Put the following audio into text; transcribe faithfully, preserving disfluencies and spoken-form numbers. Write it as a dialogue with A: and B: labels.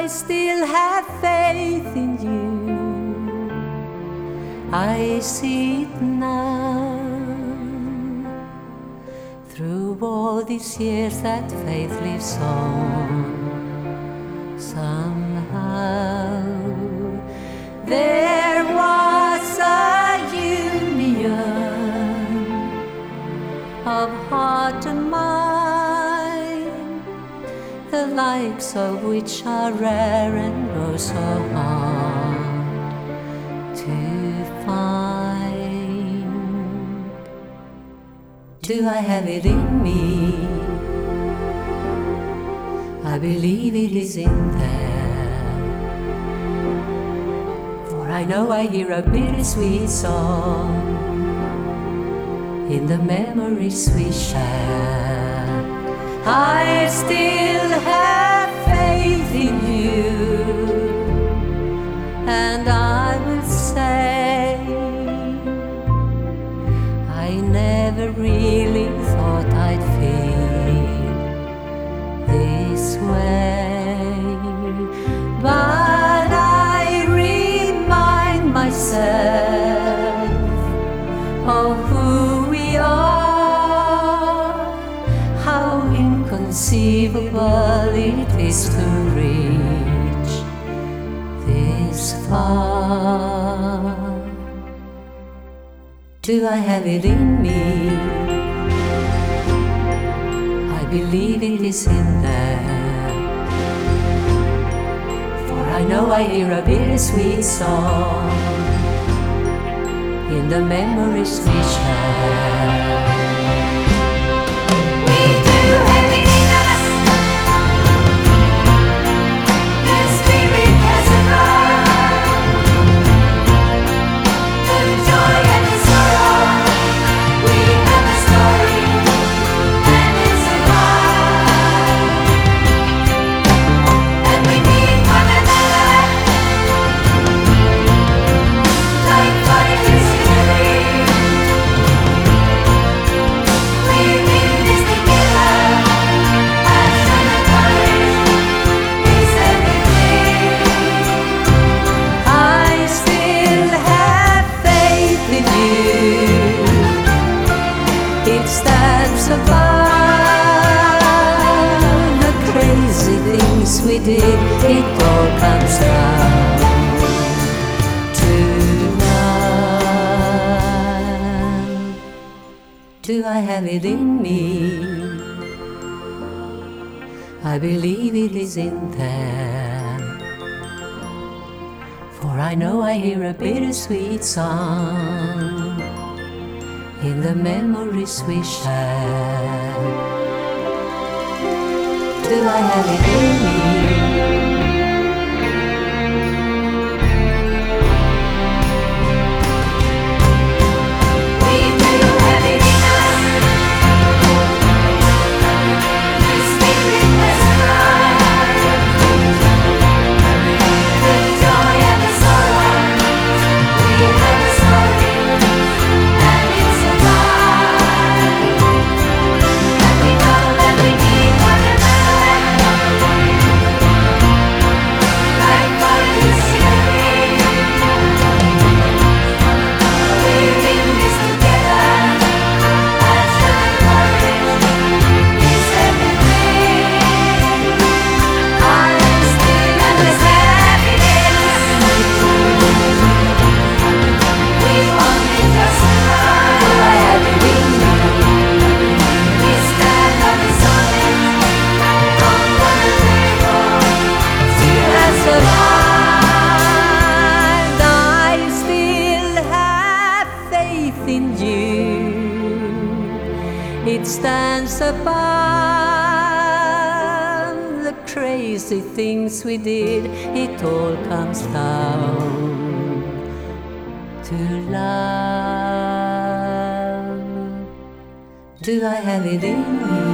A: I still have faith in you. I see it now. Through all these years that faith lives on. Somehow there was a union of heart and mind, the likes of which are rare and oh so hard to find. Do I have it in me? I believe it is in there, for I know I hear a bittersweet song in the memories we share. I still have faith in you, and I will say I never really thought I'd feel this way, but I remind myself of who we are, how inconceivable it is to reach this far. Do I have it in me? I believe it is in there, for I know I hear a bittersweet song in the memories we share. We do have it in us. The spirit has arrived. The joy and the sorrow. We have a story, and it's alive. And we need one another, like fire is in the rain. We're in this together. Passion and courage is everything. I still have faith in you. It stands above the crazy things we did. It all comes down to love. Do I have it in me? I believe it is in there, for I know I hear a bittersweet song in the memories we share. Do I have it in me? We do have it in us. The spirit has arrived. The joy and the sorrow. We have a story, and it's alive. And we know that we need one another, like fire is in the rain. We're in this together. Passion and courage is everything. I still understand it is. We only just arrived. Do I have it in me? We stand on the solid, on the table. Still has survived. I still have faith in you. It stands above the crazy things we did. It all comes down to love. Do I have it in me?